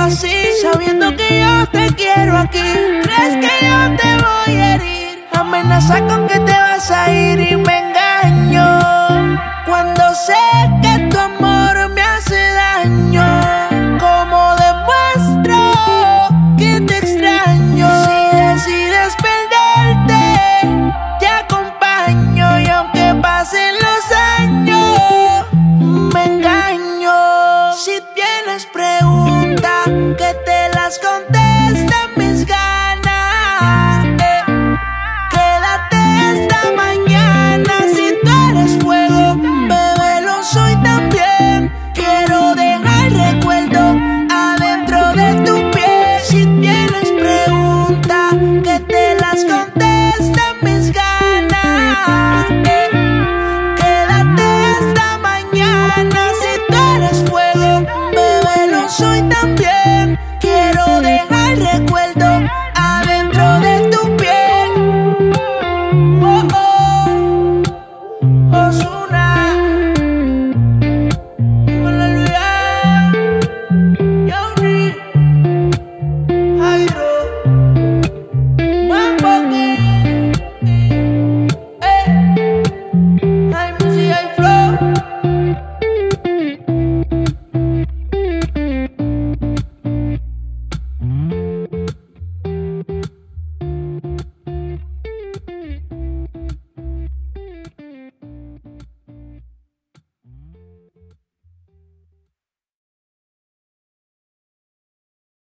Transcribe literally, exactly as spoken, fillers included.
así, sabiendo que yo te quiero aquí. ¿Crees que yo te voy a herir? Amenaza con que te vas a ir y me engaño cuando sé que tu amor me hace daño. ¿Cómo demuestro que te extraño? Si decides perderte, te acompaño, y aunque pasen los años, me engaño. Si tienes preguntas, que te las contesten mis ganas. eh. Quédate esta mañana. Si tú eres fuego, bebé, lo soy también. Quiero dejar recuerdo adentro de tu piel. Si tienes preguntas, que te las contesten mis ganas. eh. Quédate esta mañana. Si tú eres fuego, bebé, lo soy también. Quiero dejar recuerdo